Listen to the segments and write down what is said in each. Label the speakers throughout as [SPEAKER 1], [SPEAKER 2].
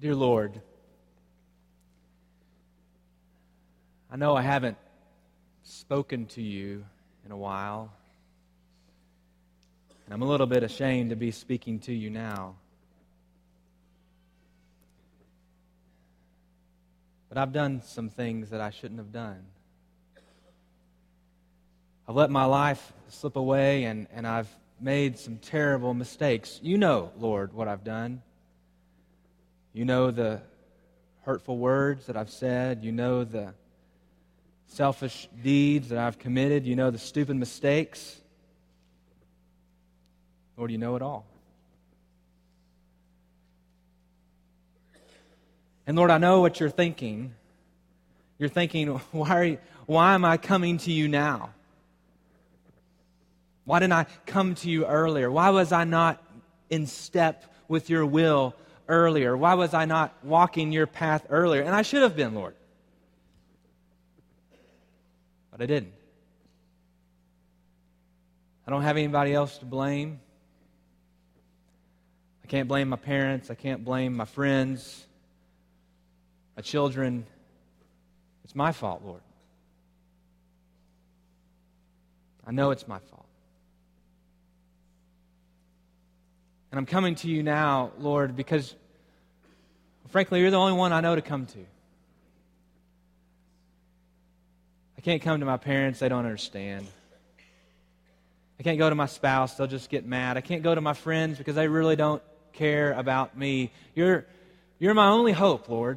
[SPEAKER 1] Dear Lord, I know I haven't spoken to you in a while, and I'm a little bit ashamed to be speaking to you now. But I've done some things that I shouldn't have done. I've let my life slip away, and I've made some terrible mistakes. You know, Lord, what I've done. You know the hurtful words that I've said. You know the selfish deeds that I've committed. You know the stupid mistakes. Lord, you know it all. And Lord, I know what you're thinking. You're thinking, why am I coming to you now? Why didn't I come to you earlier? Why was I not in step with your will earlier? Why was I not walking your path earlier? And I should have been, Lord. But I didn't. I don't have anybody else to blame. I can't blame my parents. I can't blame my friends, my children. It's my fault, Lord. I know it's my fault. And I'm coming to you now, Lord, because, frankly, you're the only one I know to come to. I can't come to my parents. They don't understand. I can't go to my spouse. They'll just get mad. I can't go to my friends because they really don't care about me. You're my only hope, Lord.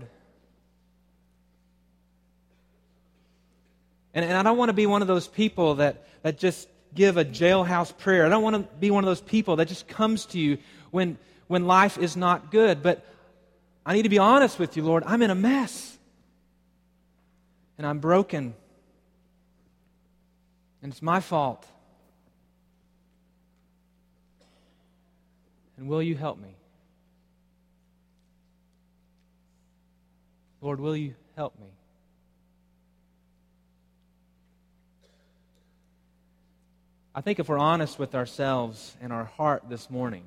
[SPEAKER 1] And I don't want to be one of those people that just give a jailhouse prayer. I don't want to be one of those people that just comes to you when life is not good. But I need to be honest with you, Lord. I'm in a mess. And I'm broken. And it's my fault. And will you help me? Lord, will you help me? I think if we're honest with ourselves and our heart this morning,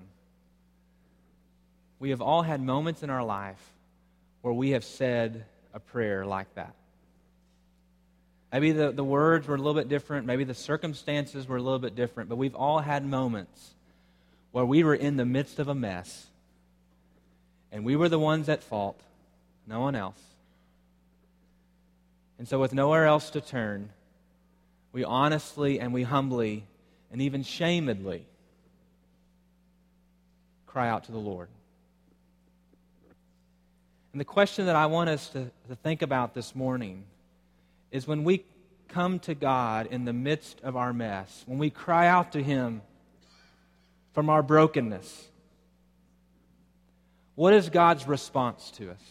[SPEAKER 1] we have all had moments in our life where we have said a prayer like that. Maybe the words were a little bit different, maybe the circumstances were a little bit different, but we've all had moments where we were in the midst of a mess, and we were the ones at fault, no one else. And so with nowhere else to turn, we honestly and we humbly and even shamedly cry out to the Lord. And the question that I want us to think about this morning is when we come to God in the midst of our mess, when we cry out to Him from our brokenness, what is God's response to us?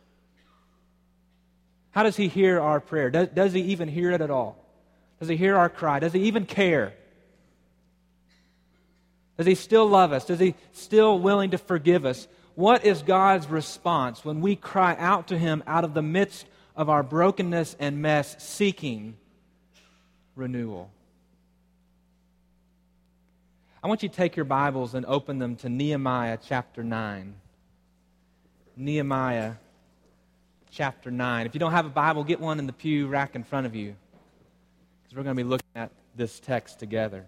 [SPEAKER 1] How does He hear our prayer? Does He even hear it at all? Does He hear our cry? Does He even care? Does He still love us? Is He still willing to forgive us? What is God's response when we cry out to Him out of the midst of our brokenness and mess, seeking renewal? I want you to take your Bibles and open them to Nehemiah chapter 9. Nehemiah chapter 9. If you don't have a Bible, get one in the pew rack in front of you, because we're going to be looking at this text together.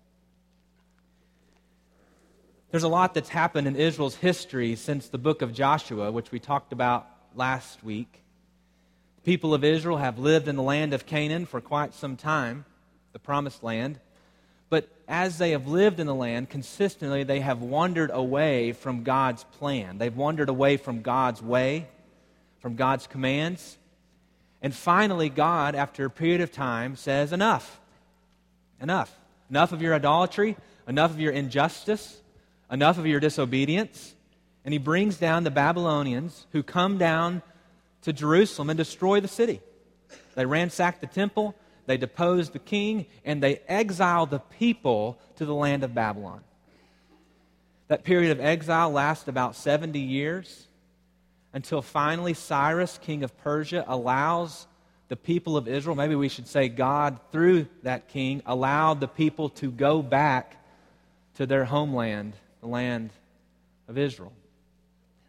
[SPEAKER 1] There's a lot that's happened in Israel's history since the book of Joshua, which we talked about last week. The people of Israel have lived in the land of Canaan for quite some time, the promised land. But as they have lived in the land, consistently they have wandered away from God's plan. They've wandered away from God's way, from God's commands. And finally, God, after a period of time, says, enough. Enough. Enough of your idolatry, enough of your injustice, enough of your disobedience. And He brings down the Babylonians who come down to Jerusalem and destroy the city. They ransack the temple, they depose the king, and they exile the people to the land of Babylon. That period of exile lasts about 70 years until finally Cyrus, king of Persia, allows the people of Israel, maybe we should say God, through that king, allowed the people to go back to their homeland, the land of Israel.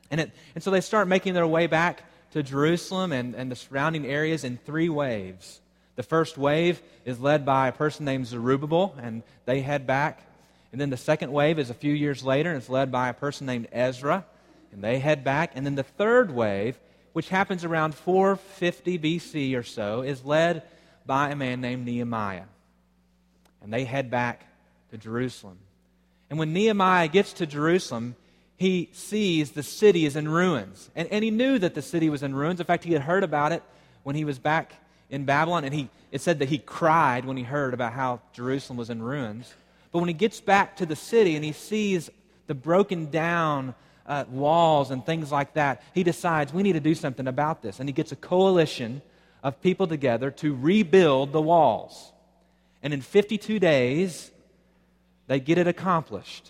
[SPEAKER 1] And so they start making their way back to Jerusalem and the surrounding areas in 3 waves. The first wave is led by a person named Zerubbabel, and they head back. And then the second wave is a few years later, and it's led by a person named Ezra, and they head back. And then the third wave, which happens around 450 BC or so, is led by a man named Nehemiah. And they head back to Jerusalem. And when Nehemiah gets to Jerusalem, he sees the city is in ruins. And he knew that the city was in ruins. In fact, he had heard about it when he was back in Babylon, and it said that he cried when he heard about how Jerusalem was in ruins. But when he gets back to the city and he sees the broken down walls and things like that, he decides we need to do something about this. And he gets a coalition of people together to rebuild the walls. And in 52 days, they get it accomplished.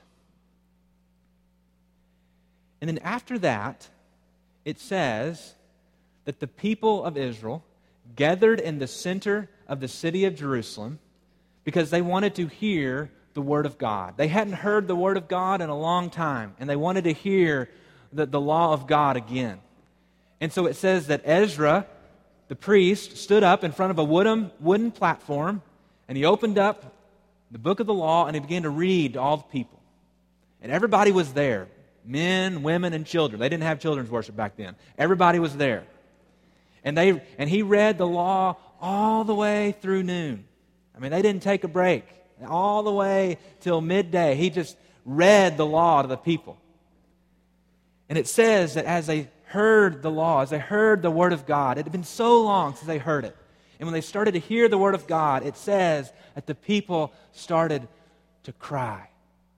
[SPEAKER 1] And then after that, it says that the people of Israel gathered in the center of the city of Jerusalem because they wanted to hear the Word of God. They hadn't heard the Word of God in a long time, and they wanted to hear the law of God again. And so it says that Ezra, the priest, stood up in front of a wooden platform, and he opened up the book of the law, and he began to read to all the people. And everybody was there, men, women, and children. They didn't have children's worship back then. Everybody was there. And he read the law all the way through noon. I mean, they didn't take a break. All the way till midday. He just read the law to the people. And it says that as they heard the law, as they heard the Word of God, it had been so long since they heard it. And when they started to hear the Word of God, it says that the people started to cry.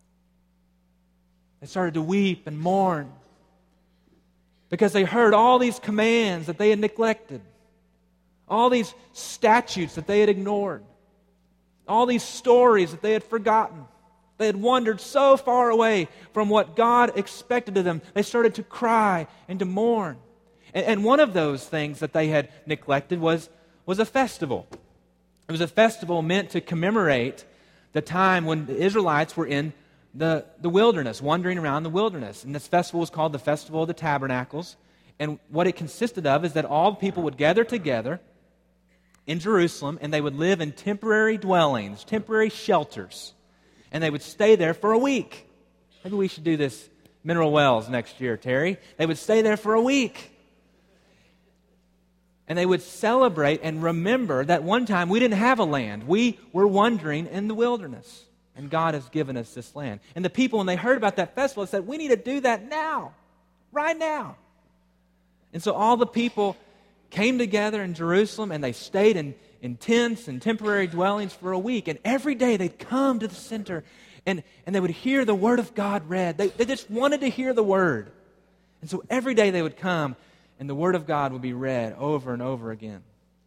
[SPEAKER 1] They started to weep and mourn because they heard all these commands that they had neglected, all these statutes that they had ignored, all these stories that they had forgotten. They had wandered so far away from what God expected of them. They started to cry and to mourn. And one of those things that they had neglected was a festival. It was a festival meant to commemorate the time when the Israelites were in the wilderness, wandering around the wilderness. And this festival was called the Festival of the Tabernacles. And what it consisted of is that all the people would gather together in Jerusalem, and they would live in temporary dwellings, temporary shelters. And they would stay there for a week. Maybe we should do this Mineral Wells next year, Terry. They would stay there for a week. And they would celebrate and remember that one time we didn't have a land. We were wandering in the wilderness. And God has given us this land. And the people, when they heard about that festival, said, we need to do that now. Right now. And so all the people came together in Jerusalem, and they stayed in tents and temporary dwellings for a week. And every day they'd come to the center, and they would hear the Word of God read. They just wanted to hear the Word. And so every day they would come, and the Word of God would be read over and over again.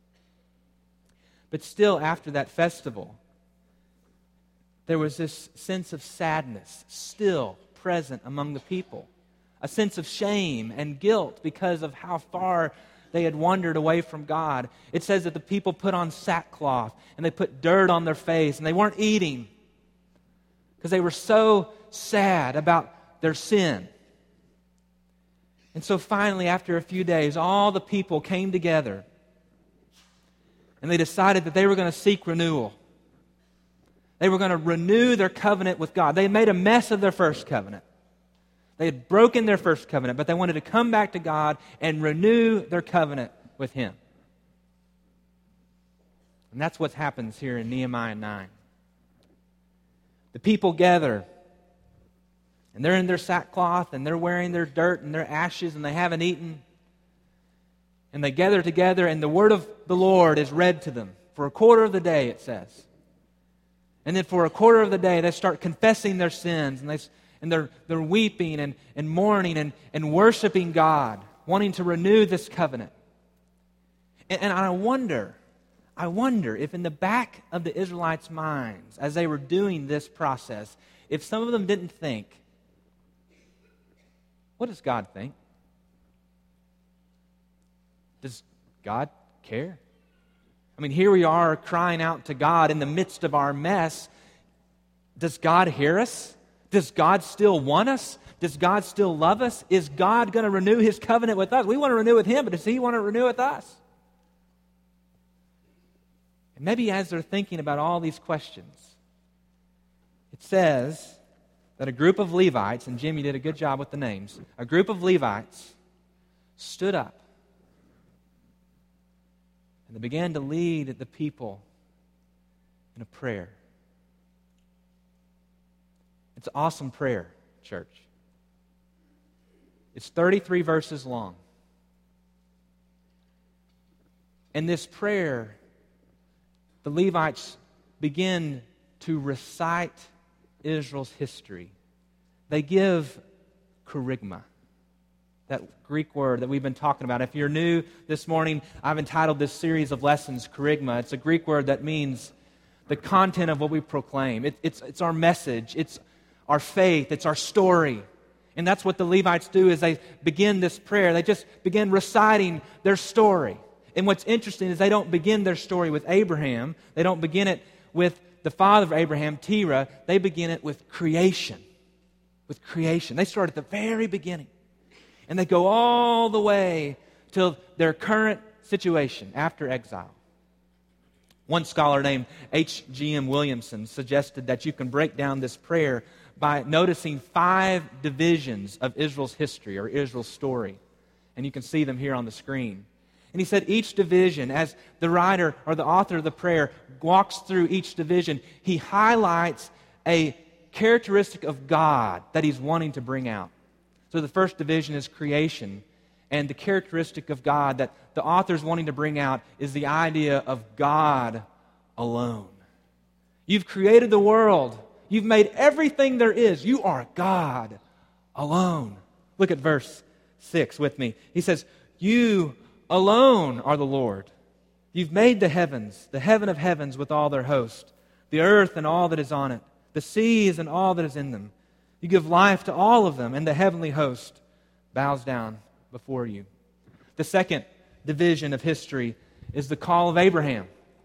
[SPEAKER 1] But still, after that festival, there was this sense of sadness still present among the people. A sense of shame and guilt because of how far they had wandered away from God. It says that the people put on sackcloth and they put dirt on their face and they weren't eating because they were so sad about their sin. And so finally, after a few days, all the people came together and they decided that they were going to seek renewal. They were going to renew their covenant with God. They had made a mess of their first covenant. They had broken their first covenant, but they wanted to come back to God and renew their covenant with Him. And that's what happens here in Nehemiah 9. The people gather, and they're in their sackcloth, and they're wearing their dirt and their ashes, and they haven't eaten. And they gather together, and the word of the Lord is read to them for a quarter of the day, it says. And then for a quarter of the day, they start confessing their sins, and they're weeping and mourning and worshiping God, wanting to renew this covenant. And I wonder if in the back of the Israelites' minds, as they were doing this process, if some of them didn't think, what does God think? Does God care? I mean, here we are crying out to God in the midst of our mess. Does God hear us? Does God still want us? Does God still love us? Is God going to renew His covenant with us? We want to renew with Him, but does He want to renew with us? And maybe as they're thinking about all these questions, it says that a group of Levites, and Jim, you did a good job with the names, a group of Levites stood up and they began to lead the people in a prayer. It's an awesome prayer, church. It's 33 verses long. In this prayer, the Levites begin to recite Israel's history. They give kerygma, that Greek word that we've been talking about. If you're new this morning, I've entitled this series of lessons, kerygma. It's a Greek word that means the content of what we proclaim. It's our message. It's our faith. It's our story. And that's what the Levites do as they begin this prayer. They just begin reciting their story. And what's interesting is they don't begin their story with Abraham. They don't begin it with the father of Abraham, Terah. They begin it with creation. With creation. They start at the very beginning. And they go all the way to their current situation after exile. One scholar named H.G.M. Williamson suggested that you can break down this prayer by noticing 5 divisions of Israel's history or Israel's story. And you can see them here on the screen. And he said each division, as the writer or the author of the prayer walks through each division, he highlights a characteristic of God that he's wanting to bring out. So the first division is creation. And the characteristic of God that the author's wanting to bring out is the idea of God alone. You've created the world. You've made everything there is. You are God alone. Look at verse 6 with me. He says, "You alone are the Lord. You've made the heavens, the heaven of heavens with all their host, the earth and all that is on it, the seas and all that is in them. You give life to all of them, and the heavenly host bows down before you." The second division of history is the call of Abraham.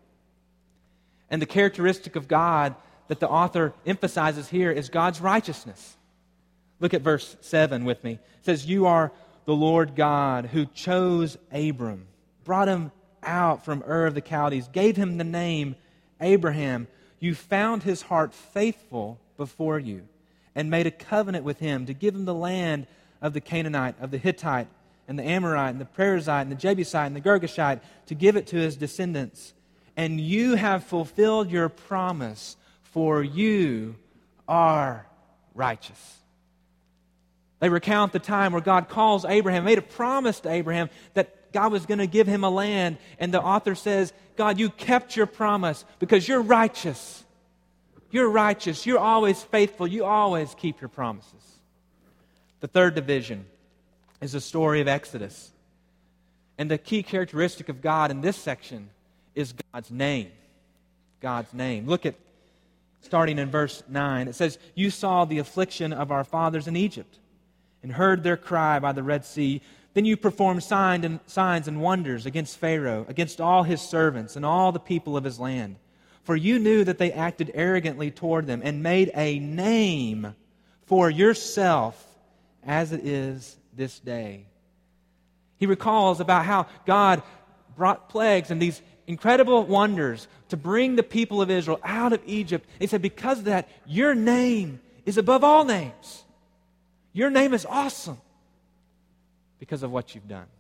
[SPEAKER 1] And the characteristic of God that the author emphasizes here is God's righteousness. Look at verse 7 with me. It says, "You are the Lord God who chose Abram, brought him out from Ur of the Chaldees, gave him the name Abraham. You found his heart faithful before you and made a covenant with him to give him the land of the Canaanite, of the Hittite, and the Amorite, and the Perizzite, and the Jebusite, and the Girgashite, to give it to his descendants. And you have fulfilled your promise, for you are righteous." They recount the time where God calls Abraham, made a promise to Abraham that God was going to give him a land. And the author says, God, you kept your promise because you're righteous. You're righteous. You're always faithful. You always keep your promises. The third division is the story of Exodus. And the key characteristic of God in this section is God's name. God's name. Look at, starting in verse 9, it says, "You saw the affliction of our fathers in Egypt and heard their cry by the Red Sea. Then you performed signs and wonders against Pharaoh, against all his servants and all the people of his land. For you knew that they acted arrogantly toward them and made a name for yourself as it is this day." He recalls about how God brought plagues and these incredible wonders to bring the people of Israel out of Egypt. He said, because of that, your name is above all names. Your name is awesome because of what you've done.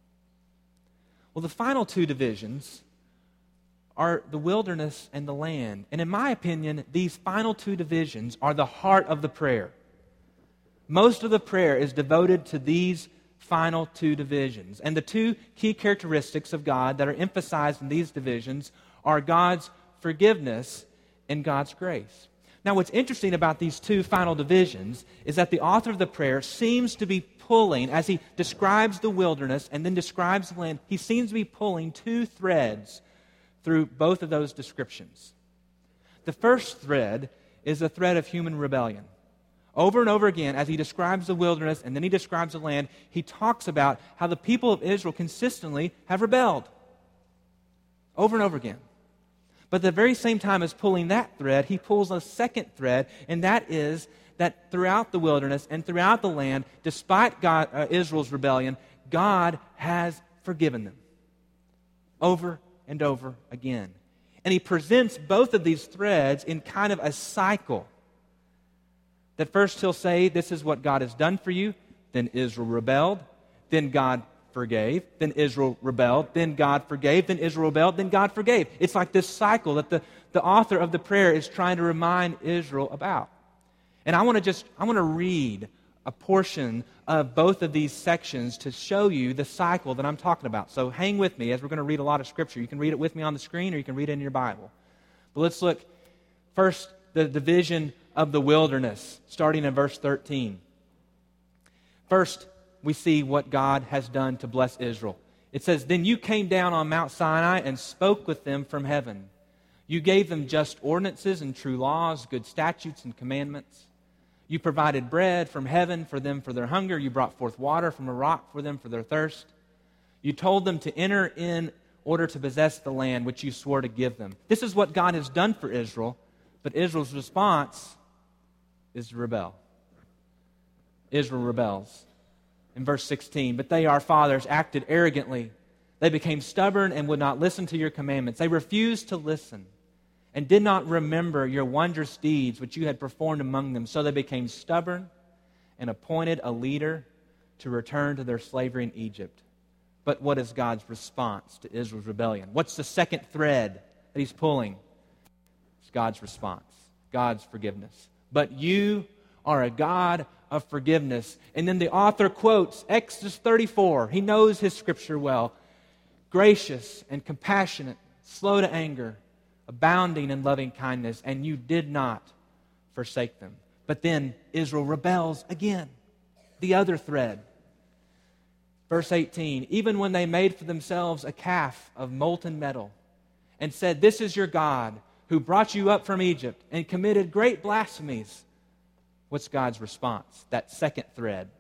[SPEAKER 1] Well, the final two divisions are the wilderness and the land. And in my opinion, these final two divisions are the heart of the prayer. Most of the prayer is devoted to these final two divisions. And the two key characteristics of God that are emphasized in these divisions are God's forgiveness and God's grace. Now, what's interesting about these two final divisions is that the author of the prayer seems to be pulling, as he describes the wilderness and then describes the land, he seems to be pulling two threads through both of those descriptions. The first thread is the thread of human rebellion. Over and over again, as he describes the wilderness and then he describes the land, he talks about how the people of Israel consistently have rebelled. Over and over again. But at the very same time as pulling that thread, he pulls a second thread, and that is that throughout the wilderness and throughout the land, despite Israel's rebellion, God has forgiven them over and over again. And he presents both of these threads in kind of a cycle. That first he'll say, this is what God has done for you. Then Israel rebelled. Then God forgave. Then Israel rebelled. Then God forgave. Then Israel rebelled. Then God forgave. It's like this cycle that the author of the prayer is trying to remind Israel about. And I want to read a portion of both of these sections to show you the cycle that I'm talking about. So hang with me as we're going to read a lot of Scripture. You can read it with me on the screen or you can read it in your Bible. But let's look first the division of the wilderness, starting in verse 13. First, we see what God has done to bless Israel. It says, "Then you came down on Mount Sinai and spoke with them from heaven. You gave them just ordinances and true laws, good statutes and commandments. You provided bread from heaven for them for their hunger. You brought forth water from a rock for them for their thirst. You told them to enter in order to possess the land which you swore to give them." This is what God has done for Israel, but Israel's response is to rebel. Israel rebels. In verse 16, "But they, our fathers, acted arrogantly. They became stubborn and would not listen to your commandments. They refused to listen and did not remember your wondrous deeds which you had performed among them. So they became stubborn and appointed a leader to return to their slavery in Egypt." But what is God's response to Israel's rebellion? What's the second thread that he's pulling? It's God's response, God's forgiveness. "But you are a God of forgiveness." And then the author quotes Exodus 34. He knows his Scripture well. "Gracious and compassionate, slow to anger, abounding in loving kindness, and you did not forsake them." But then Israel rebels again. The other thread. Verse 18, "Even when they made for themselves a calf of molten metal and said, 'This is your God who brought you up from Egypt,' and committed great blasphemies." What's God's response? That second thread.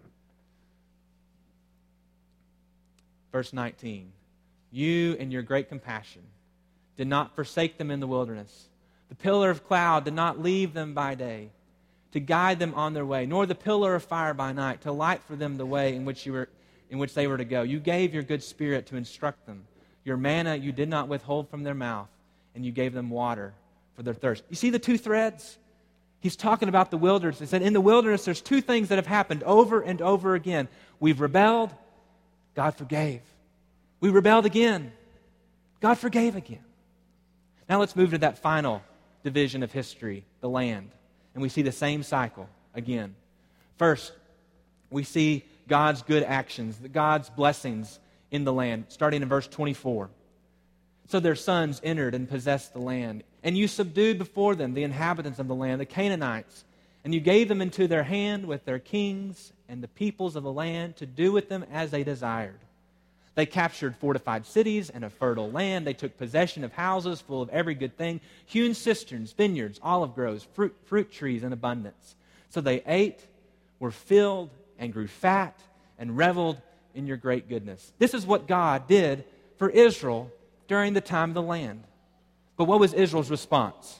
[SPEAKER 1] Verse 19, "You in your great compassion did not forsake them in the wilderness. The pillar of cloud did not leave them by day to guide them on their way, nor the pillar of fire by night to light for them the way in which they were to go. You gave your good Spirit to instruct them. Your manna you did not withhold from their mouth, and you gave them water for their thirst." You see the two threads? He's talking about the wilderness. He said in the wilderness there's two things that have happened over and over again. We've rebelled, God forgave. We rebelled again, God forgave again. Now let's move to that final division of history, the land. And we see the same cycle again. First, we see God's good actions, God's blessings in the land, starting in verse 24. "So their sons entered and possessed the land. And you subdued before them the inhabitants of the land, the Canaanites. And you gave them into their hand with their kings and the peoples of the land to do with them as they desired. They captured fortified cities and a fertile land. They took possession of houses full of every good thing, hewn cisterns, vineyards, olive groves, fruit trees in abundance. So they ate, were filled, and grew fat, and reveled in your great goodness." This is what God did for Israel during the time of the land. But what was Israel's response?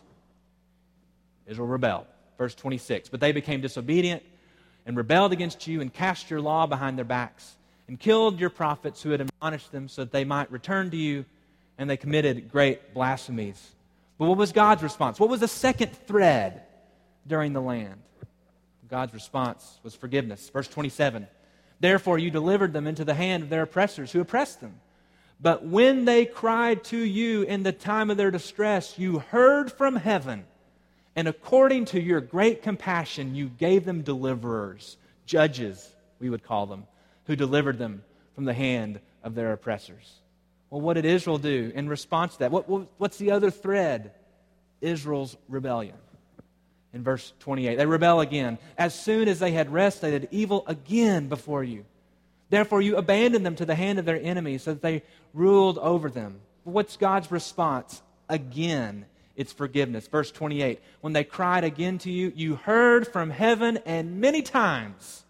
[SPEAKER 1] Israel rebelled. Verse 26, "But they became disobedient and rebelled against you and cast your law behind their backs and killed your prophets who had admonished them so that they might return to you, and they committed great blasphemies." But what was God's response? What was the second thread during the land? God's response was forgiveness. Verse 27, "Therefore you delivered them into the hand of their oppressors who oppressed them. But when they cried to you in the time of their distress, you heard from heaven, and according to your great compassion, you gave them deliverers," judges, we would call them, who delivered them from the hand of their oppressors. Well, what did Israel do in response to that? What's the other thread? Israel's rebellion. In verse 28, "They rebel again. As soon as they had rest, they did evil again before you. Therefore you abandoned them to the hand of their enemies so that they ruled over them." What's God's response? Again, it's forgiveness. Verse 28, "When they cried again to you, you heard from heaven, and many times,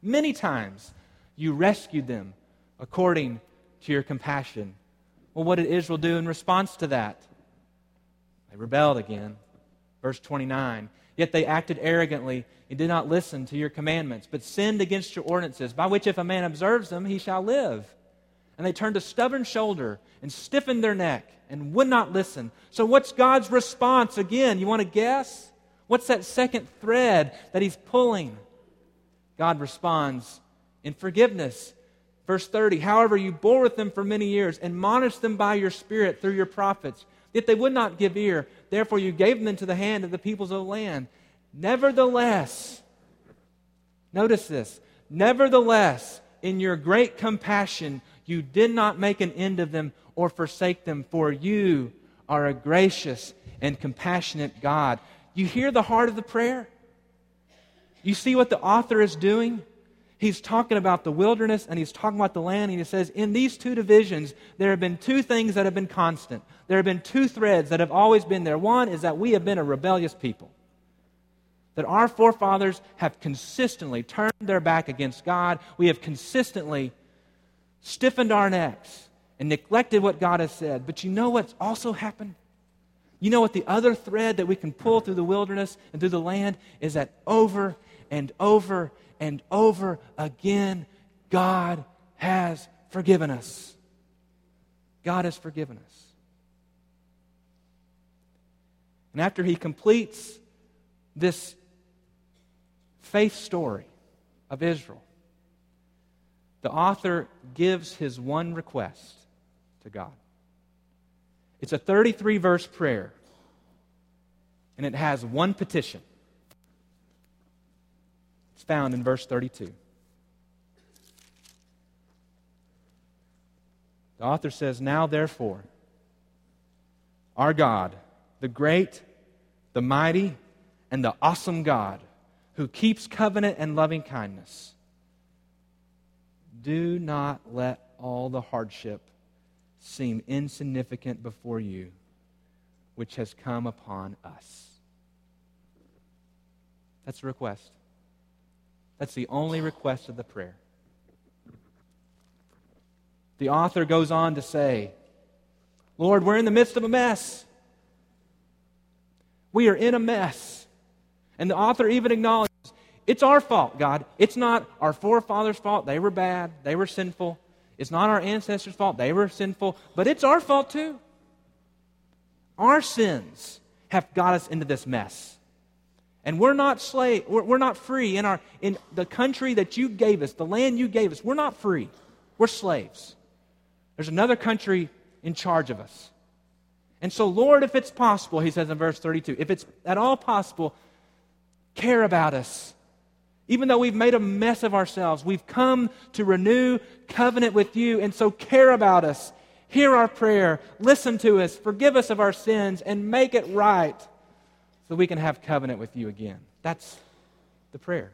[SPEAKER 1] you rescued them according to your compassion." Well, what did Israel do in response to that? They rebelled again. Verse 29, Yet they acted arrogantly and did not listen to your commandments, but sinned against your ordinances, by which if a man observes them, he shall live. And they turned a stubborn shoulder and stiffened their neck and would not listen. So what's God's response again? You want to guess? What's that second thread that He's pulling? God responds in forgiveness. Verse 30, however, you bore with them for many years, admonished them by your Spirit through your prophets, yet they would not give ear. Therefore you gave them into the hand of the peoples of the land. Nevertheless, notice this, nevertheless, in your great compassion, you did not make an end of them or forsake them, for you are a gracious and compassionate God. You hear the heart of the prayer? You see what the author is doing? He's talking about the wilderness and he's talking about the land, and he says, in these two divisions, there have been two things that have been constant. There have been two threads that have always been there. One is that we have been a rebellious people. That our forefathers have consistently turned their back against God. We have consistently stiffened our necks and neglected what God has said. But you know what's also happened? You know what the other thread that we can pull through the wilderness and through the land is that over and over and over again, God has forgiven us. God has forgiven us. And after He completes this faith story of Israel, the author gives his one request to God. It's a 33-verse prayer, and it has one petition. It's found in verse 32. The author says, now therefore, our God, the great, the mighty, and the awesome God, who keeps covenant and loving kindness, do not let all the hardship seem insignificant before you, which has come upon us. That's a request. That's the only request of the prayer. The author goes on to say, Lord, we're in the midst of a mess. We are in a mess. And the author even acknowledges, it's our fault, God. It's not our forefathers' fault. They were bad. They were sinful. It's not our ancestors' fault. They were sinful. But it's our fault too. Our sins have got us into this mess. And we're not we're not free in the country that you gave us, the land you gave us. We're not free. We're slaves. There's another country in charge of us. And so, Lord, if it's possible, he says in verse 32, if it's at all possible, care about us. Even though we've made a mess of ourselves, we've come to renew covenant with you, and so care about us. Hear our prayer. Listen to us. Forgive us of our sins and make it right so we can have covenant with you again. That's the prayer.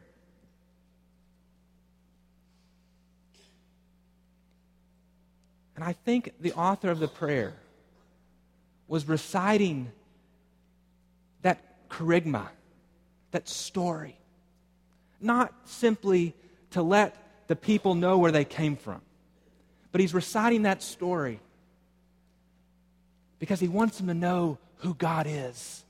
[SPEAKER 1] And I think the author of the prayer was reciting that kerygma, that story, not simply to let the people know where they came from, but he's reciting that story because he wants them to know who God is.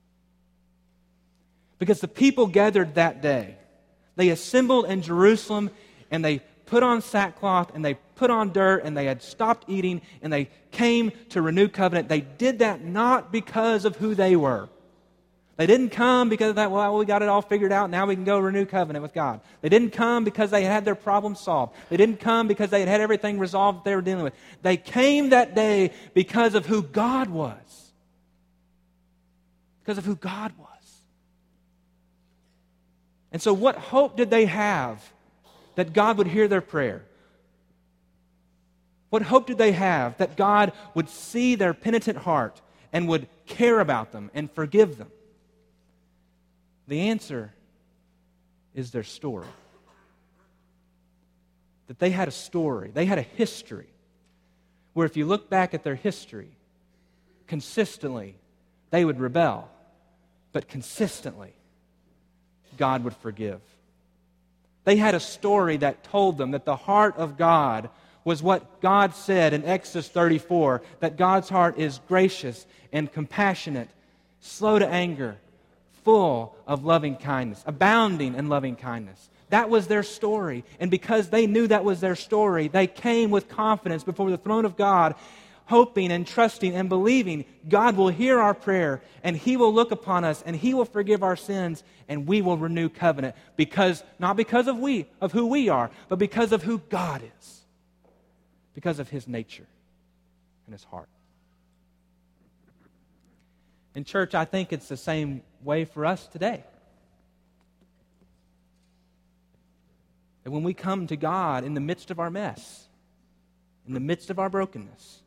[SPEAKER 1] Because the people gathered that day, they assembled in Jerusalem and they put on sackcloth and they put on dirt and they had stopped eating and they came to renew covenant. They did that not because of who they were. They didn't come because of that, well, we got it all figured out, now we can go renew covenant with God. They didn't come because they had their problems solved. They didn't come because they had everything resolved that they were dealing with. They came that day because of who God was. Because of who God was. And so what hope did they have that God would hear their prayer? What hope did they have that God would see their penitent heart and would care about them and forgive them? The answer is their story. That they had a story, they had a history, where if you look back at their history, consistently they would rebel, but consistently God would forgive. They had a story that told them that the heart of God was what God said in Exodus 34, that God's heart is gracious and compassionate, slow to anger, full of loving kindness, abounding in loving kindness. That was their story. And because they knew that was their story, they came with confidence before the throne of God, hoping and trusting and believing God will hear our prayer and He will look upon us and He will forgive our sins and we will renew covenant. Not because of who we are, but because of who God is. Because of His nature and His heart. In church, I think it's the same way for us today. And when we come to God in the midst of our mess, in the midst of our brokenness,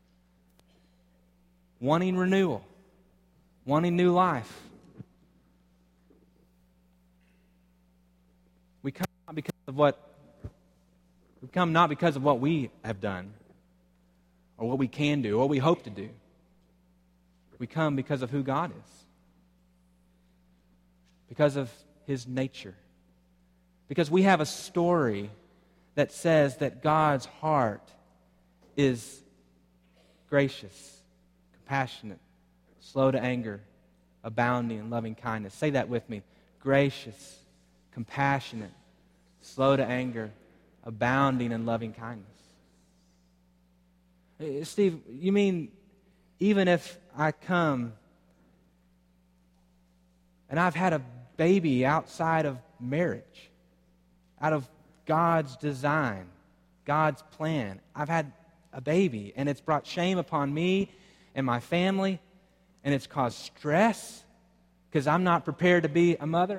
[SPEAKER 1] wanting renewal, wanting new life, we come not because of what we have done or what we can do or what we hope to do. We come because of who God is, because of His nature. Because we have a story that says that God's heart is gracious, compassionate, slow to anger, abounding in loving kindness. Say that with me. Gracious, compassionate, slow to anger, abounding in loving kindness. Steve, you mean even if I come and I've had a baby outside of marriage, out of God's design, God's plan. I've had a baby, and it's brought shame upon me and my family, and it's caused stress because I'm not prepared to be a mother.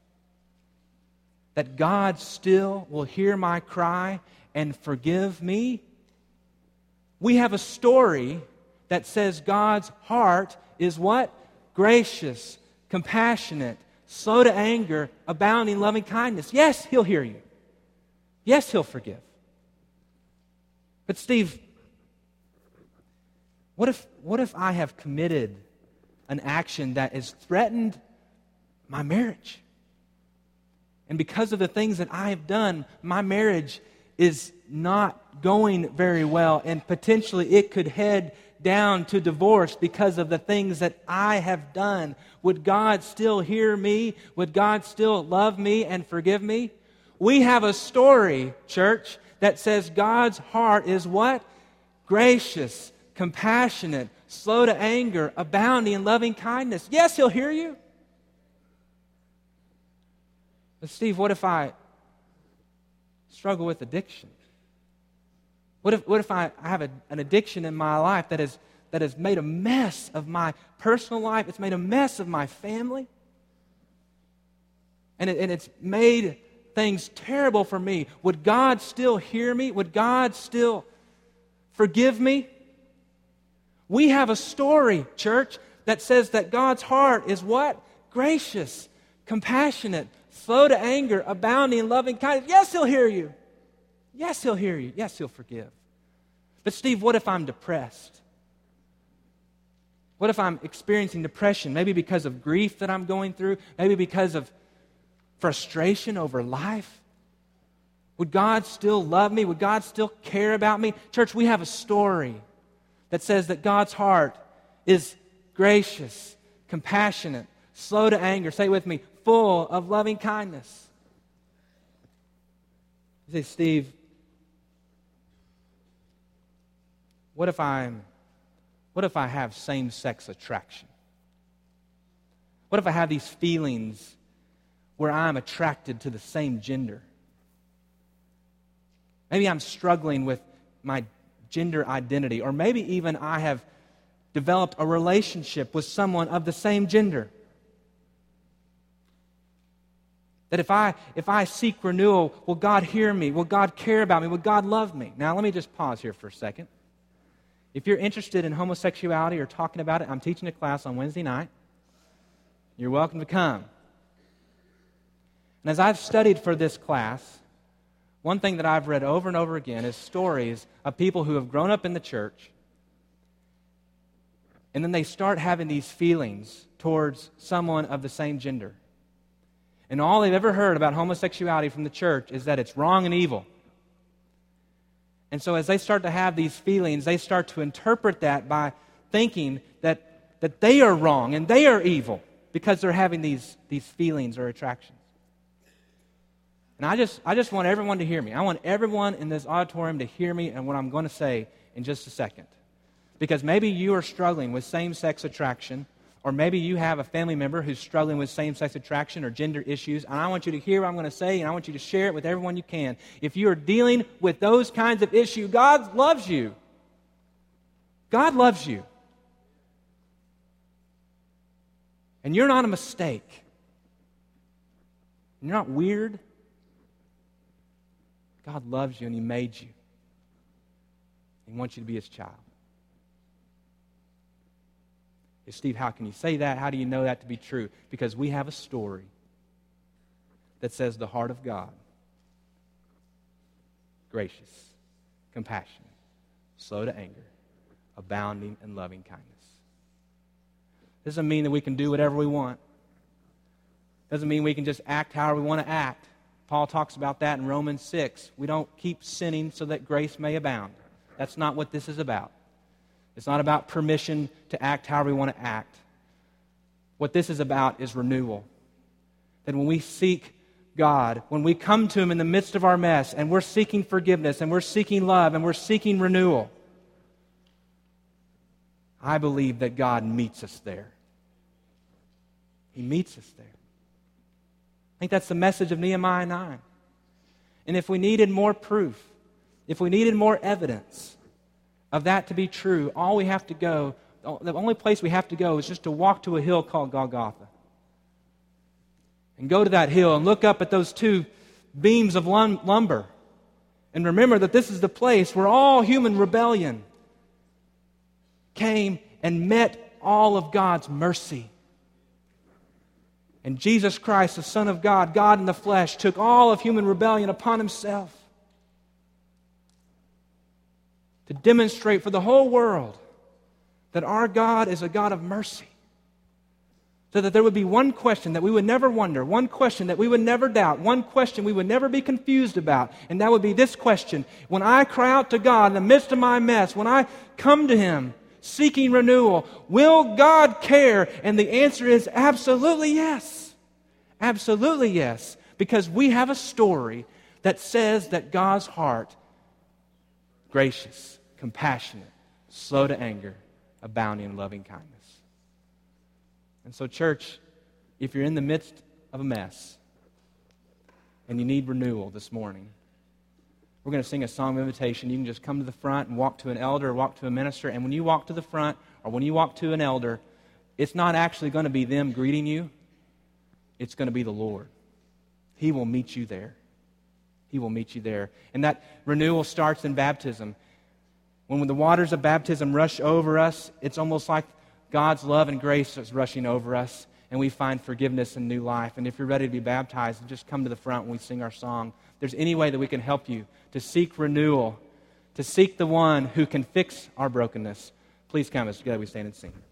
[SPEAKER 1] That God still will hear my cry and forgive me. We have a story that says God's heart is what? Gracious, compassionate, slow to anger, abounding in loving kindness. Yes, He'll hear you. Yes, He'll forgive. But Steve, what if I have committed an action that has threatened my marriage? And because of the things that I have done, my marriage is not going very well, and potentially it could head down to divorce because of the things that I have done. Would God still hear me? Would God still love me and forgive me? We have a story, church, that says God's heart is what? Gracious, compassionate, slow to anger, abounding in loving kindness. Yes, He'll hear you. But Steve, what if I struggle with addiction? What if I have an addiction in my life that has made a mess of my personal life? It's made a mess of my family. And it's made things terrible for me. Would God still hear me? Would God still forgive me? We have a story, church, that says that God's heart is what? Gracious, compassionate, slow to anger, abounding in loving kindness. Yes, He'll hear you. Yes, He'll hear you. Yes, He'll forgive. But Steve, what if I'm depressed? What if I'm experiencing depression? Maybe because of grief that I'm going through. Maybe because of frustration over life. Would God still love me? Would God still care about me? Church, we have a story that says that God's heart is gracious, compassionate, slow to anger. Say it with me. Full of loving kindness. You say, Steve, what if I have same-sex attraction? What if I have these feelings where I'm attracted to the same gender? Maybe I'm struggling with my gender identity, or maybe even I have developed a relationship with someone of the same gender. That if I seek renewal, will God hear me? Will God care about me? Will God love me? Now, let me just pause here for a second. If you're interested in homosexuality or talking about it, I'm teaching a class on Wednesday night. You're welcome to come. And as I've studied for this class, one thing that I've read over and over again is stories of people who have grown up in the church, and then they start having these feelings towards someone of the same gender. And all they've ever heard about homosexuality from the church is that it's wrong and evil. And so as they start to have these feelings, they start to interpret that by thinking that they are wrong and they are evil. because they're having these feelings or attractions. And I just want everyone to hear me. I want everyone in this auditorium to hear me and what I'm going to say in just a second. Because maybe you are struggling with same-sex attraction, or maybe you have a family member who's struggling with same-sex attraction or gender issues, and I want you to hear what I'm going to say, and I want you to share it with everyone you can. If you are dealing with those kinds of issues, God loves you. God loves you. And you're not a mistake. You're not weird. God loves you and He made you. He wants you to be His child. Hey, Steve, how can you say that? How do you know that to be true? Because we have a story that says the heart of God, gracious, compassionate, slow to anger, abounding in loving kindness. Doesn't mean that we can do whatever we want. Doesn't mean we can just act however we want to act. Paul talks about that in Romans 6. We don't keep sinning so that grace may abound. That's not what this is about. It's not about permission to act however we want to act. What this is about is renewal. That when we seek God, when we come to Him in the midst of our mess, and we're seeking forgiveness, and we're seeking love, and we're seeking renewal, I believe that God meets us there. He meets us there. I think that's the message of Nehemiah 9. And if we needed more proof, if we needed more evidence of that to be true, the only place we have to go is just to walk to a hill called Golgotha. And go to that hill and look up at those two beams of lumber. And remember that this is the place where all human rebellion came and met all of God's mercy. And Jesus Christ, the Son of God, God in the flesh, took all of human rebellion upon Himself to demonstrate for the whole world that our God is a God of mercy. So that there would be one question that we would never wonder, one question that we would never doubt, one question we would never be confused about, and that would be this question. When I cry out to God in the midst of my mess, when I come to Him seeking renewal, will God care? And the answer is absolutely yes. Absolutely yes. Because we have a story that says that God's heart, gracious, compassionate, slow to anger, abounding in loving kindness. And so, church, if you're in the midst of a mess and you need renewal this morning, we're going to sing a song of invitation. You can just come to the front and walk to an elder or walk to a minister. And when you walk to the front or when you walk to an elder, it's not actually going to be them greeting you. It's going to be the Lord. He will meet you there. He will meet you there. And that renewal starts in baptism. When the waters of baptism rush over us, it's almost like God's love and grace is rushing over us, and we find forgiveness and new life. And if you're ready to be baptized, just come to the front when we sing our song. If there's any way that we can help you to seek renewal, to seek the one who can fix our brokenness, please come as together we stand and sing.